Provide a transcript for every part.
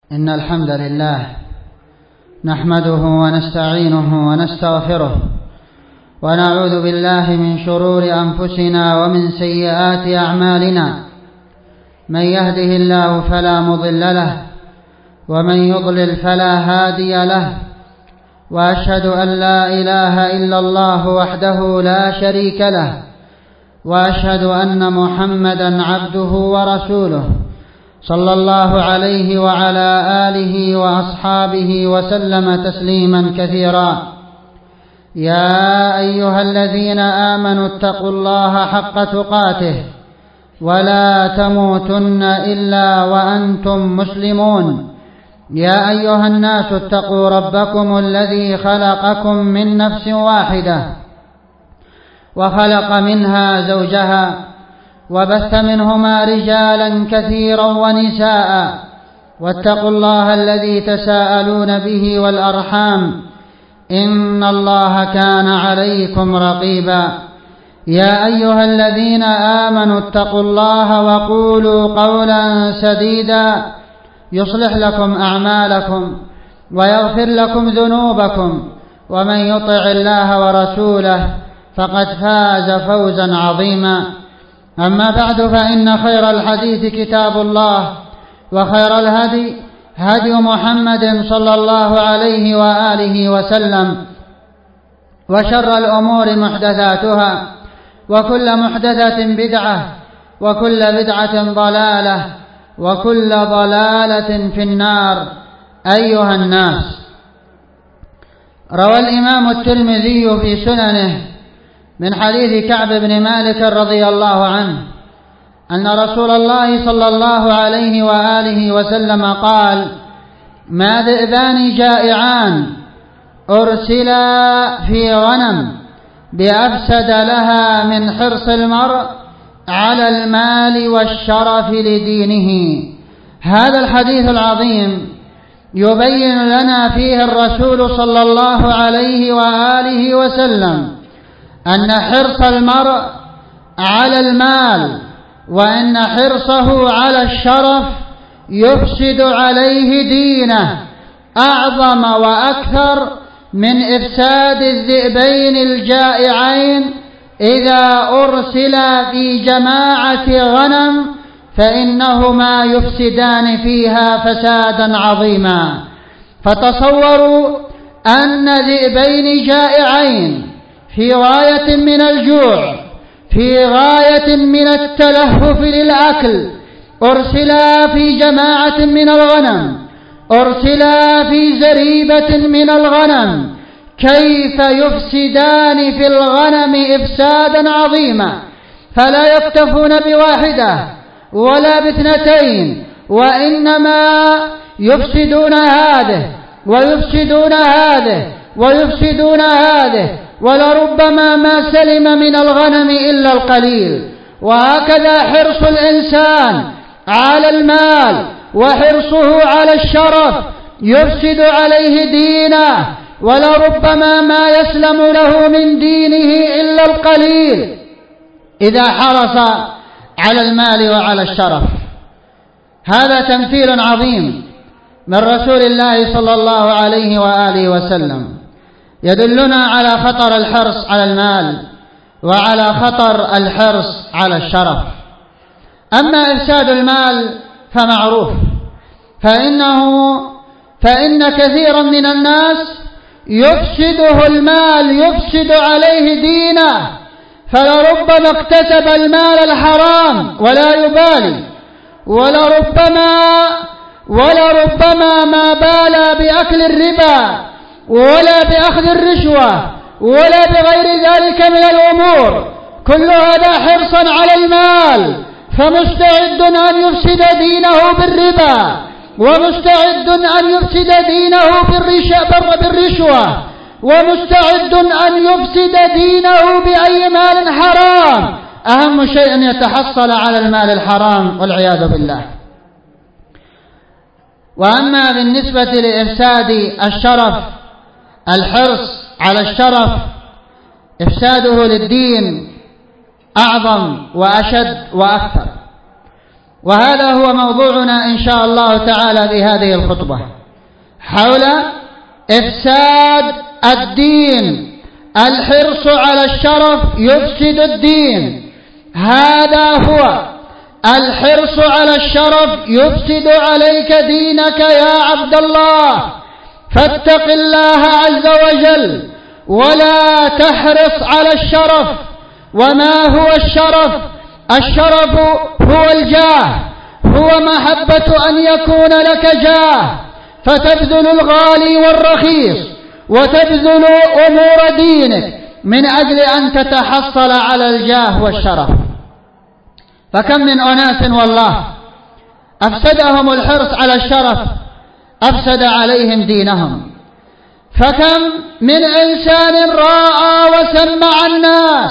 إن الحمد لله نحمده ونستعينه ونستغفره ونعوذ بالله من شرور أنفسنا ومن سيئات أعمالنا. من يهده الله فلا مضل له ومن يضلل فلا هادي له، وأشهد أن لا إله إلا الله وحده لا شريك له، وأشهد أن محمدا عبده ورسوله صلى الله عليه وعلى آله وأصحابه وسلم تسليما كثيرا. يا أيها الذين آمنوا اتقوا الله حق تقاته ولا تموتن إلا وأنتم مسلمون. يا أيها الناس اتقوا ربكم الذي خلقكم من نفس واحدة وخلق منها زوجها وبث منهما رجالا كثيرا ونساء، واتقوا الله الذي تساءلون به والأرحام إن الله كان عليكم رقيبا. يا أيها الذين آمنوا اتقوا الله وقولوا قولا سديدا يصلح لكم أعمالكم ويغفر لكم ذنوبكم، ومن يطع الله ورسوله فقد فاز فوزا عظيما. أما بعد، فإن خير الحديث كتاب الله، وخير الهدي هدي محمد صلى الله عليه وآله وسلم، وشر الأمور محدثاتها، وكل محدثة بدعة، وكل بدعة ضلالة، وكل ضلالة في النار. أيها الناس، روى الإمام الترمذي في سننه من حديث كعب بن مالك رضي الله عنه أن رسول الله صلى الله عليه وآله وسلم قال: ما ذئبان جائعان أرسلا في غنم بأفسد لها من حرص المرء على المال والشرف لدينه. هذا الحديث العظيم يبين لنا فيه الرسول صلى الله عليه وآله وسلم أن حرص المرء على المال وأن حرصه على الشرف يفسد عليه دينه أعظم وأكثر من إفساد الذئبين الجائعين إذا أرسلا في جماعة غنم، فإنهما يفسدان فيها فسادا عظيما. فتصوروا أن ذئبين جائعين في غاية من الجوع، في غاية من التلهف للأكل، أرسلا في جماعة من الغنم، أرسلا في زريبة من الغنم، كيف يفسدان في الغنم إفسادا عظيما. فلا يكتفون بواحدة ولا باثنتين، وإنما يفسدون هذه ويفسدون هذه ويفسدون هذه، ولربما ما سلم من الغنم إلا القليل. وهكذا حرص الإنسان على المال وحرصه على الشرف يفسد عليه دينه، ولربما ما يسلم له من دينه إلا القليل إذا حرص على المال وعلى الشرف. هذا تمثيل عظيم من رسول الله صلى الله عليه وآله وسلم يدلنا على خطر الحرص على المال وعلى خطر الحرص على الشرف. أما إفساد المال فمعروف، فإن كثيرا من الناس يفسده المال، يفسد عليه دينه، فلربما اكتسب المال الحرام ولا يبالي، ولربما ما بالى بأكل الربا ولا بأخذ الرشوة ولا بغير ذلك من الأمور، كل هذا حرصا على المال، فمستعد أن يفسد دينه بالربا، ومستعد أن يفسد دينه بالرشوة، ومستعد أن يفسد دينه بأي مال حرام، أهم شيء أن يتحصل على المال الحرام والعياذ بالله. وأما بالنسبة لإفساد الشرف، الحرص على الشرف إفساده للدين أعظم وأشد وأكثر. وهذا هو موضوعنا إن شاء الله تعالى في هذه الخطبة، حول إفساد الدين. الحرص على الشرف يفسد الدين، هذا هو الحرص على الشرف يفسد عليك دينك يا عبد الله. فاتق الله عز وجل ولا تحرص على الشرف. وما هو الشرف؟ الشرف هو الجاه، هو محبة أن يكون لك جاه، فتبذل الغالي والرخيص وتبذل أمور دينك من أجل أن تتحصل على الجاه والشرف. فكم من أناس والله أفسدهم الحرص على الشرف، أفسد عليهم دينهم. فكم من إنسان راى وسمع الناس،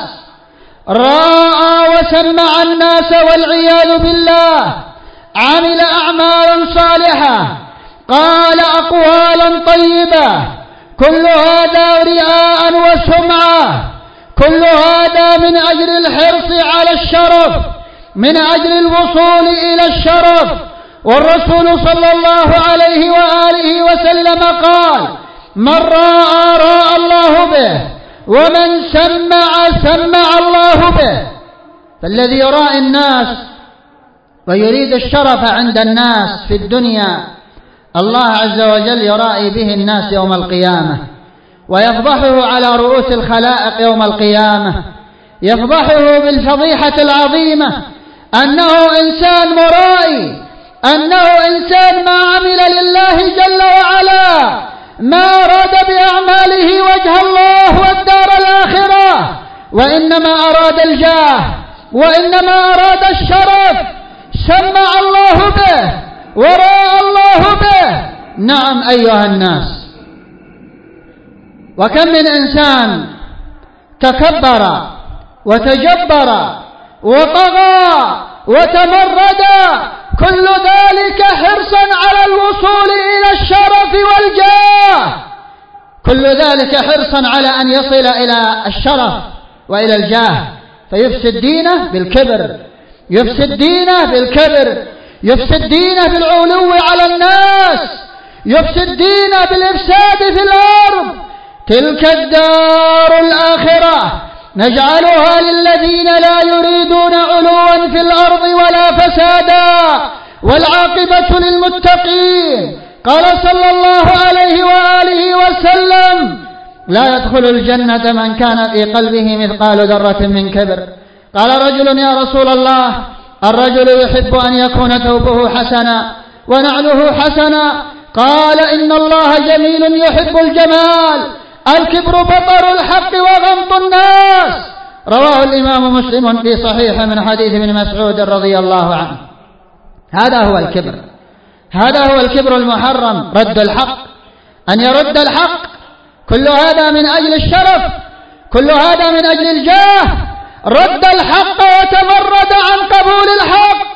والعياذ بالله، عمل أعمالا صالحة، قال أقوالا طيبة، كل هذا رياء وسمعة، كل هذا من أجل الحرص على الشرف، من أجل الوصول إلى الشرف. والرسول صلى الله عليه وآله وسلم قال: من راى الله به، ومن سمع الله به. فالذي يراعي الناس ويريد الشرف عند الناس في الدنيا، الله عز وجل يراعي به الناس يوم القيامة، ويفضحه على رؤوس الخلائق يوم القيامة، يفضحه بالفضيحة العظيمة، أنه إنسان مرائي، أنه إنسان ما عمل لله جل وعلا، ما أراد بأعماله وجه الله والدار الآخرة، وإنما أراد الجاه، وإنما أراد الشرف. سمع الله به ورأى الله به. نعم أيها الناس، وكم من إنسان تكبر وتجبر وطغى وتمرد، كل ذلك حرصا على الوصول إلى الشرف والجاه، كل ذلك حرصا على أن يصل إلى الشرف وإلى الجاه، فيفسد دينه بالكبر، يفسد دينه بالكبر، يفسد دينه بالعلو على الناس، يفسد دينه بالإفساد في الأرض. تلك الدار الآخرة نجعلها للذين لا يريدون علوا في الأرض ولا فسادا، والعاقبة للمتقين. قال صلى الله عليه وآله وسلم: لا يدخل الجنة من كان في قلبه مثقال ذرة من كبر. قال رجل: يا رسول الله، الرجل يحب أن يكون ثوبه حسنا ونعله حسنا. قال: إن الله جميل يحب الجمال، الكبر بطر الحق وغمط الناس. رواه الإمام مسلم في صحيح من حديث ابن مسعود رضي الله عنه. هذا هو الكبر، هذا هو الكبر المحرم، رد الحق، أن يرد الحق. كل هذا من أجل الشرف، كل هذا من أجل الجاه. رد الحق وتمرد عن قبول الحق،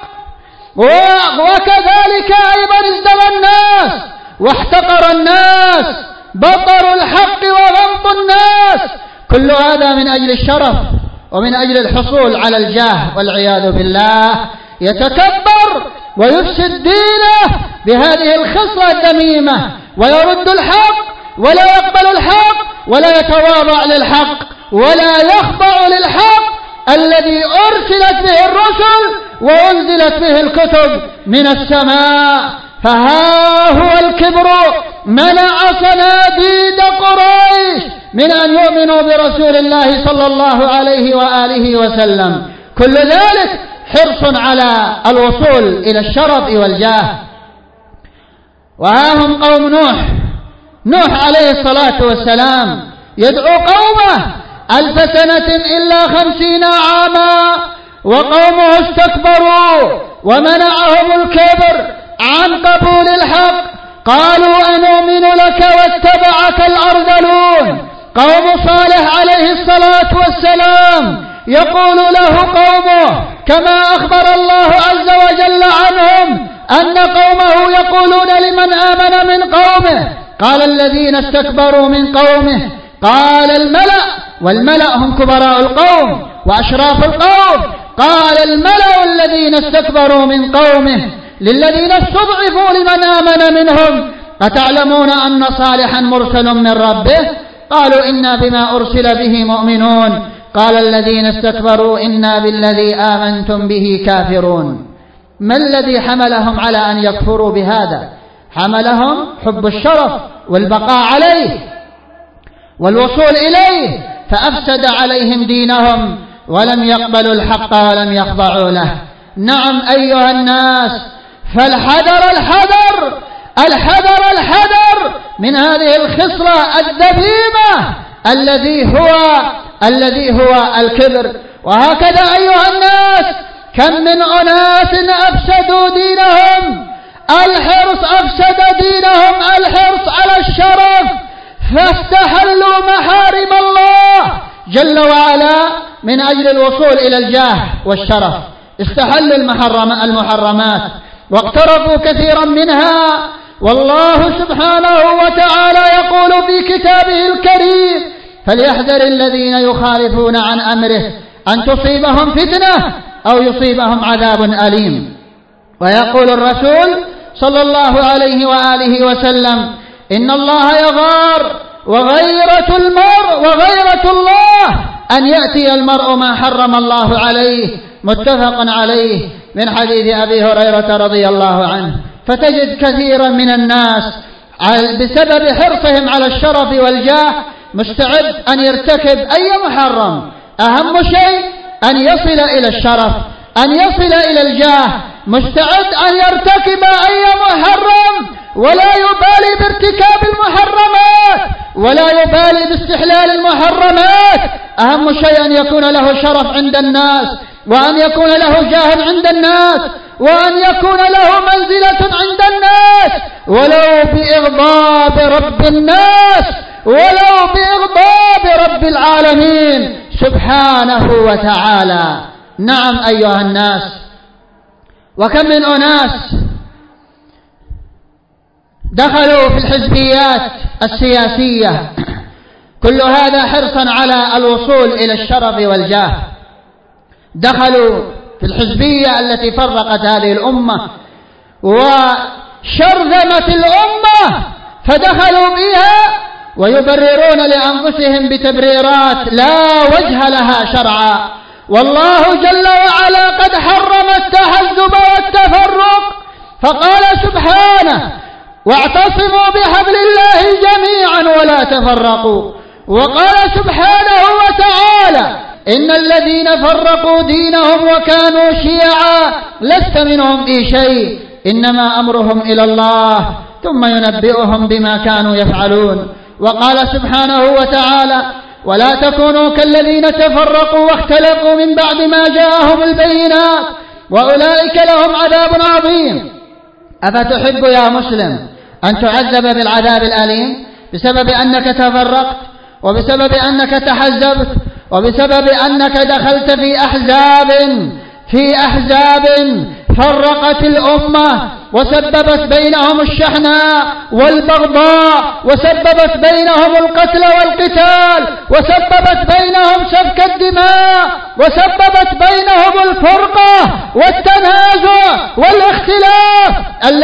وكذلك أيضا ازدرى الناس واحتقر الناس، بطر الحق وغمط الناس. كل هذا من أجل الشرف ومن أجل الحصول على الجاه، والعياذ بالله. يتكبر ويفسد دينه بهذه الخصلة الذميمة، ويرد الحق ولا يقبل الحق ولا يتواضع للحق ولا يخضع للحق الذي أرسلت به الرسل وأنزلت به الكتب من السماء. فها هو الكبر منع صناديد قريش من أن يؤمنوا برسول الله صلى الله عليه وآله وسلم. كل ذلك حرص على الوصول إلى الشرف والجاه. وها هم قوم نوح عليه الصلاة والسلام يدعو قومه 1000 سنة إلا 50 عاما، وقومه استكبروا ومنعهم الكبر عن قبول الحق. قالوا: أنؤمن لك واتبعك الأرذلون. قوم صالح عليه الصلاة والسلام يقول له قومه كما أخبر الله عز وجل عنهم أن قومه يقولون لمن آمن من قومه: قال الذين استكبروا من قومه، قال الملأ، والملأ هم كبراء القوم وأشراف القوم، قال الملأ الذين استكبروا من قومه للذين استضعفوا لمن آمن منهم أتعلمون أن صالحا مرسل من ربه قالوا إنا بما أرسل به مؤمنون قال الذين استكبروا إنا بالذي آمنتم به كافرون. ما الذي حملهم على أن يكفروا بهذا؟ حملهم حب الشرف والبقاء عليه والوصول إليه، فأفسد عليهم دينهم ولم يقبلوا الحق ولم يخضعوا له. نعم أيها الناس، فالحذر الحذر الحذر الحذر من هذه الخصلة الذميمة الذي هو الكبر. وهكذا أيها الناس، كم من أناس أفسدوا دينهم، أفسد دينهم الحرص على الشرف، فاستحلوا محارم الله جل وعلا من أجل الوصول إلى الجاه والشرف. استحلوا المحرمات واقترفوا كثيرا منها. والله سبحانه وتعالى يقول في كتابه الكريم: فليحذر الذين يخالفون عن أمره أن تصيبهم فتنة أو يصيبهم عذاب أليم. ويقول الرسول صلى الله عليه وآله وسلم: إن الله يغار وغيرة الله أن يأتي المرء ما حرم الله عليه. متفق عليه من حديث أبي هريرة رضي الله عنه. فتجد كثيرا من الناس بسبب حرصهم على الشرف والجاه مستعد أن يرتكب أي محرم، أهم شيء أن يصل إلى الشرف، أن يصل إلى الجاه، مستعد أن يرتكب أي محرم ولا يبالي بارتكاب المحرمات ولا يبالي باستحلال المحرمات. أهم شيء أن يكون له شرف عند الناس، وأن يكون له جاه عند الناس، وأن يكون له منزلة عند الناس، ولو بإغضاب رب الناس، ولو بإغضاب رب العالمين سبحانه وتعالى. نعم أيها الناس، وكم من أناس دخلوا في الحزبيات السياسية، كل هذا حرصا على الوصول إلى الشرف والجاه. دخلوا في الحزبية التي فرقت هذه الأمة وشرذمت الأمة، فدخلوا بها ويبررون لأنفسهم بتبريرات لا وجه لها شرعا. والله جل وعلا قد حرم التحزب والتفرق، فقال سبحانه: واعتصموا بحبل الله جميعا ولا تفرقوا. وقال سبحانه وتعالى: إن الذين فرقوا دينهم وكانوا شيعا لست منهم في شيء إنما أمرهم إلى الله ثم ينبئهم بما كانوا يفعلون. وقال سبحانه وتعالى: ولا تكونوا كالذين تفرقوا واختلفوا من بعد ما جاءهم البينات وأولئك لهم عذاب عظيم. أفتحب يا مسلم أن تعذب بالعذاب الأليم بسبب أنك تفرقت، وبسبب أنك تحزبت، وبسبب أنك دخلت في أحزاب فرقت الأمة وسببت بينهم الشحناء والبغضاء، وسببت بينهم القتل والقتال، وسببت بينهم سفك الدماء، وسببت بينهم الفرقة والتنازع والاختلاف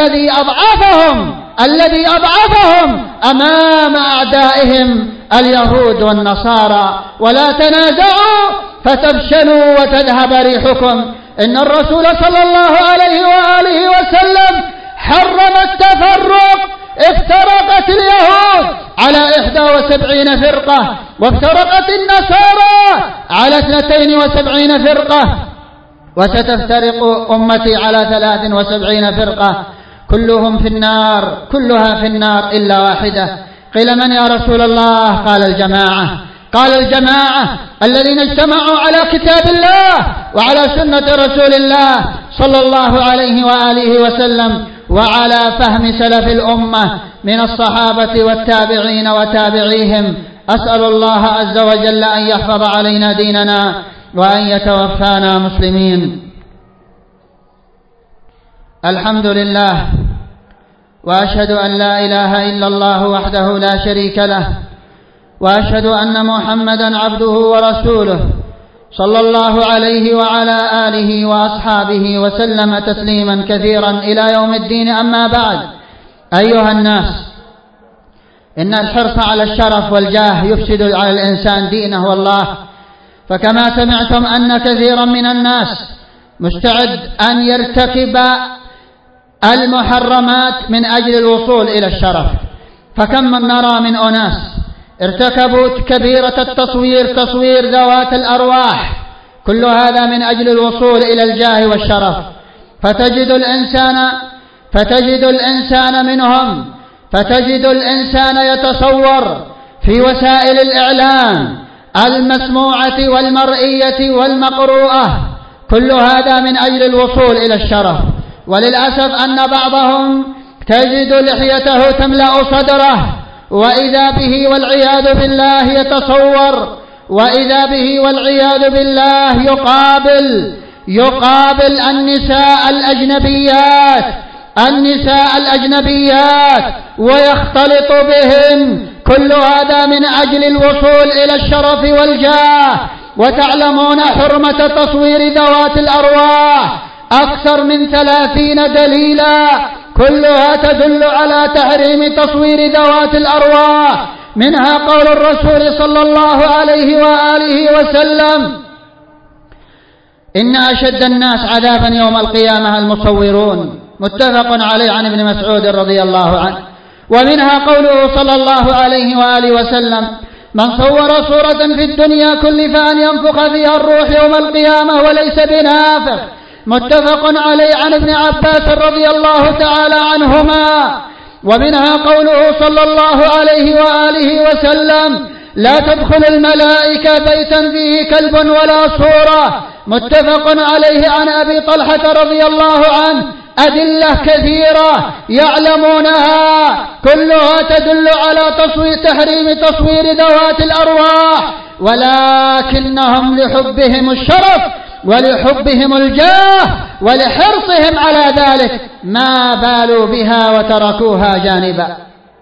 الذي أضعفهم أمام أعدائهم اليهود والنصارى. ولا تنازعوا فتفشلوا وتذهب ريحكم. إن الرسول صلى الله عليه وآله وسلم حرم التفرق. افترقت اليهود على 71 فرقة، وافترقت النصارى على 72 فرقة، وستفترق أمتي على 73 فرقة، كلها في النار إلا واحدة. قيل: من يا رسول الله؟ قال: الجماعة الذين اجتمعوا على كتاب الله وعلى سنة رسول الله صلى الله عليه وآله وسلم وعلى فهم سلف الأمة من الصحابة والتابعين وتابعيهم. أسأل الله عز وجل أن يحفظ علينا ديننا وأن يتوفانا مسلمين. الحمد لله، وأشهد أن لا إله إلا الله وحده لا شريك له، وأشهد أن محمدا عبده ورسوله صلى الله عليه وعلى آله وأصحابه وسلم تسليما كثيرا إلى يوم الدين. أما بعد، أيها الناس، إن الحرص على الشرف والجاه يفسد على الإنسان دينه والله، فكما سمعتم أن كثيرا من الناس مستعد أن يرتكب المحرمات من أجل الوصول إلى الشرف، فكم نرى من أناس ارتكبوا كبيرة التصوير، تصوير ذوات الأرواح، كل هذا من أجل الوصول إلى الجاه والشرف. فتجد الإنسان يتصور في وسائل الإعلام المسموعة والمرئية والمقروءة، كل هذا من أجل الوصول إلى الشرف. وللأسف أن بعضهم تجد لحيته تملأ صدره، وإذا به والعياذ بالله يتصور، وإذا به والعياذ بالله يقابل النساء الأجنبيات ويختلط بهن، كل هذا من أجل الوصول إلى الشرف والجاه. وتعلمون حرمة تصوير ذوات الأرواح أكثر من 30 دليلا، كلها تدل على تحريم تصوير ذوات الأرواح، منها قول الرسول صلى الله عليه وآله وسلم: إن أشد الناس عذابا يوم القيامة المصورون، متفق عليه عن ابن مسعود رضي الله عنه. ومنها قوله صلى الله عليه وآله وسلم: من صور صورة في الدنيا كلف أن ينفخ فيها الروح يوم القيامة وليس بنافخ، متفق عليه عن ابن عباس رضي الله تعالى عنهما. ومنها قوله صلى الله عليه وآله وسلم: لا تدخل الملائكة بيتا فيه كلب ولا صورة، متفق عليه عن أبي طلحة رضي الله عنه. أدلة كثيرة يعلمونها كلها تدل على تحريم تصوير ذوات الأرواح، ولكنهم لحبهم الشرف ولحبهم الجاه ولحرصهم على ذلك ما بالوا بها وتركوها جانبا.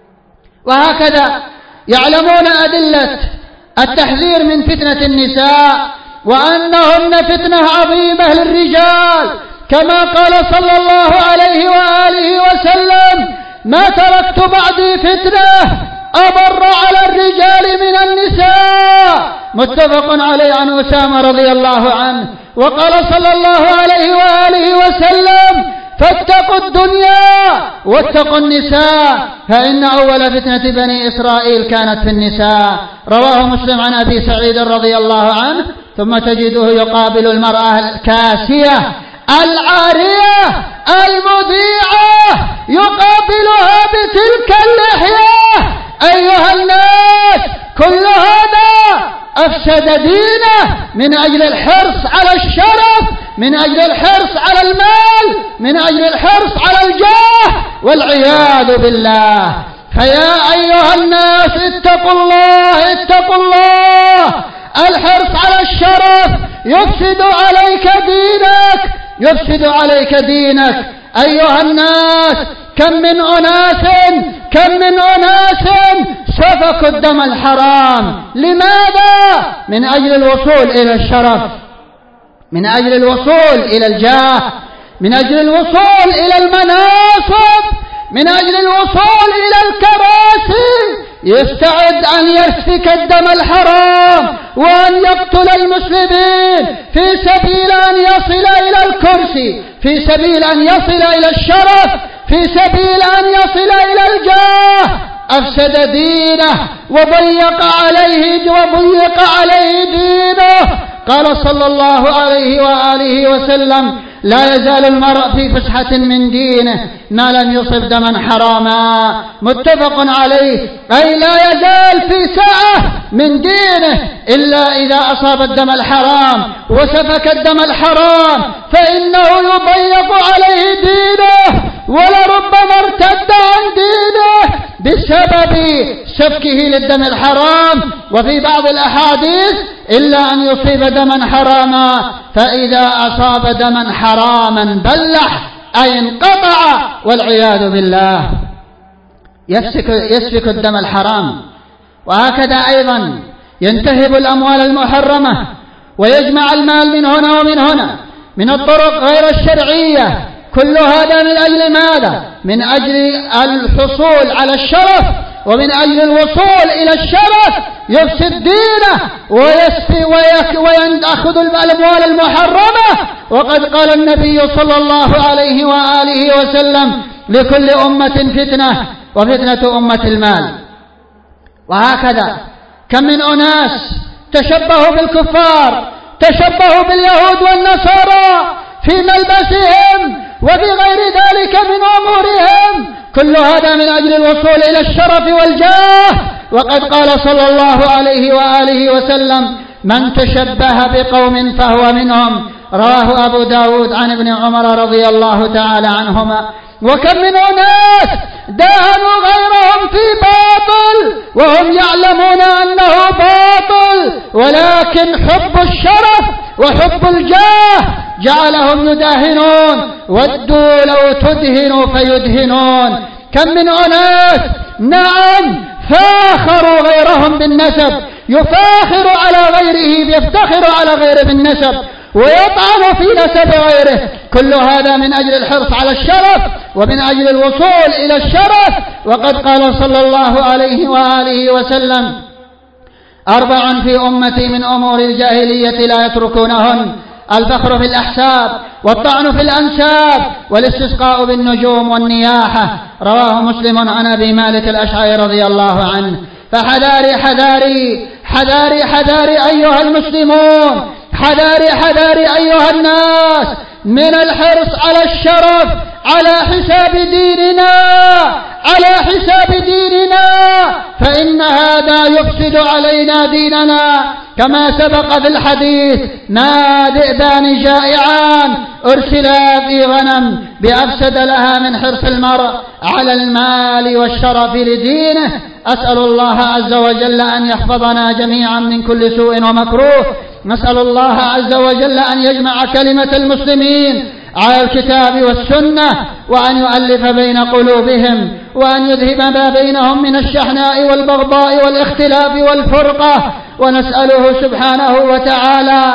وهكذا يعلمون أدلة التحذير من فتنة النساء، وأنهن فتنة عظيمة للرجال، كما قال صلى الله عليه وآله وسلم: ما تركت بعدي فتنة أضر على الرجال من النساء، متفق عليه عن أسامة رضي الله عنه. وقال صلى الله عليه وآله وسلم: فاتقوا الدنيا واتقوا النساء، فإن أول فتنة بني إسرائيل كانت في النساء. رواه مسلم عن أبي سعيد رضي الله عنه. ثم تجده يقابل المرأة الكاسية العارية المذيعة، يقابلها بتلك اللحية. أيها الناس، كل هذا أفسد دينه من أجل الحرص على الشرف، من أجل الحرص على المال، من أجل الحرص على الجاه، والعياذ بالله. فيا أيها الناس، اتقوا الله، اتقوا الله. الحرص على الشرف يفسد عليك دينك. أيها الناس، كم من أناس سفكوا الدم الحرام. لماذا؟ من أجل الوصول إلى الشرف، من أجل الوصول إلى الجاه، من أجل الوصول إلى المناصب، من أجل الوصول إلى الكراسي، يستعد أن يسفك الدم الحرام وأن يقتل المسلمين في سبيل أن يصل إلى الكرسي، في سبيل أن يصل إلى الشرف، في سبيل أن يصل إلى الجاه. أفسد دينه وضيق عليه دينه. قال صلى الله عليه وآله وسلم: لا يزال المرء في فسحة من دينه ما لم يصب دما حراما، متفق عليه. أي لا يزال في سعة من دينه إلا إذا أصاب الدم الحرام وسفك الدم الحرام، فإنه يضيق عليه دينه، ولربما ارتد عن دينه بسبب سفكه للدم الحرام. وفي بعض الأحاديث: إلا أن يصيب دما حراما، فإذا أصاب دما حراما بلح، أي انقطع، والعياذ بالله. يسفك الدم الحرام. وهكذا أيضا ينتهب الأموال المحرمة ويجمع المال من هنا ومن هنا من الطرق غير الشرعية، كل هذا من أجل ماذا؟ من أجل الحصول على الشرف، ومن أجل الوصول إلى الشرف يفسد دينه ويأخذ الأموال المحرمة. وقد قال النبي صلى الله عليه وآله وسلم: لكل أمة فتنة وفتنة أمة المال. وهكذا كم من أناس تشبهوا بالكفار، تشبهوا باليهود والنصارى في ملبسهم وفي غير ذلك من أمورهم، كل هذا من أجل الوصول إلى الشرف والجاه. وقد قال صلى الله عليه وآله وسلم: من تشبه بقوم فهو منهم. رواه أبو داود عن ابن عمر رضي الله تعالى عنهما. وكم من أناس داهنوا غيرهم في باطل وهم يعلمون أنه باطل، ولكن حب الشرف وحب الجاه جعلهم يداهنون، ودوا لو تدهنوا فيدهنون. كم من أناس نعم فاخروا غيرهم بالنسب، يفاخر على غيره، يفتخر على غيره بالنسب ويطعن في نسب غيره، كل هذا من أجل الحرص على الشرف ومن أجل الوصول إلى الشرف. وقد قال صلى الله عليه وآله وسلم: 4 في أمتي من أمور الجاهلية لا يتركونهن: الفخر في الأحساب، والطعن في الأنساب، والاستسقاء بالنجوم والنياحة. رواه مسلم عن أبي مالك الأشعري رضي الله عنه. فحذاري حذاري حذاري حذاري أيها المسلمون، حذاري حذاري أيها الناس من الحرص على الشرف على حساب ديننا، على حساب ديننا، فإن هذا يفسد علينا ديننا. كما سبق في الحديث: ما ذئبان جائعان أرسلا في غنم بأفسد لها من حرص المرء على المال والشرف لدينه. أسأل الله عز وجل أن يحفظنا جميعا من كل سوء ومكروه. نسأل الله عز وجل أن يجمع كلمة المسلمين على الكتاب والسنة، وأن يؤلف بين قلوبهم، وأن يذهب ما بينهم من الشحناء والبغضاء والاختلاف والفرقة. ونسأله سبحانه وتعالى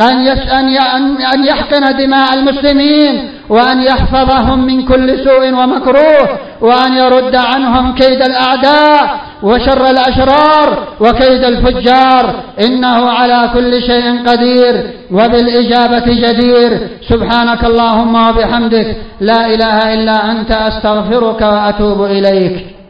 أن يحقن دماء المسلمين، وأن يحفظهم من كل سوء ومكروه، وأن يرد عنهم كيد الأعداء وشر الأشرار وكيد الفجار، إنه على كل شيء قدير وبالإجابة جدير. سبحانك اللهم وبحمدك، لا إله إلا أنت، أستغفرك وأتوب إليك.